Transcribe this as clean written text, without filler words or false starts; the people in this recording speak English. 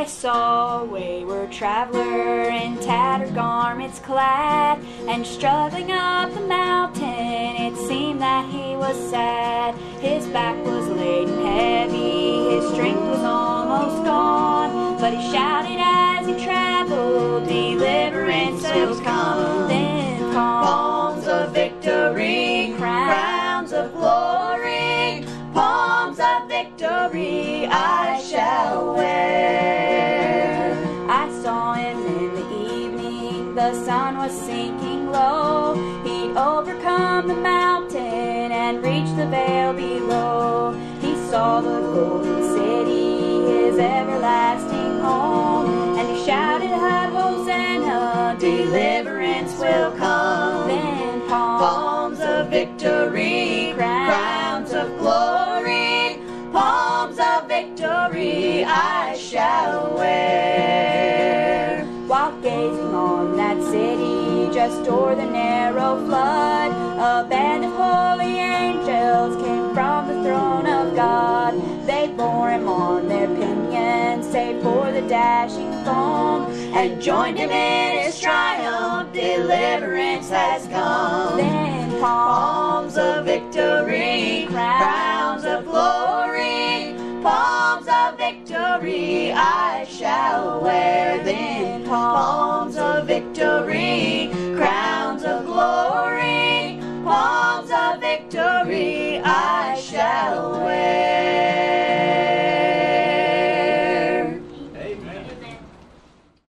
saw a wayward traveler in tattered garments clad, and struggling up the mountain it seemed that he was sad. His back was laden heavy, his strength was almost gone, but he shouted as he traveled, deliverance will come. Then palms of victory, crowns of glory, palms of victory I shall wear. I saw him in the evening, the sun was sinking low. He'd overcome the mountain and reached the vale below. He saw the golden city, his everlasting home, and he shouted out, Hosanna, deliverance will come. Then palms of victory, crowns of glory, palms of victory I shall wear. While gazing on that city just o'er the narrow flood, a band of holy angels came from the throne of God. They bore him on their pinions, save for the dashing foam, and joined him in his triumph, deliverance has come. Then palms of victory, crowns of glory, palms of victory I shall wear. Then palms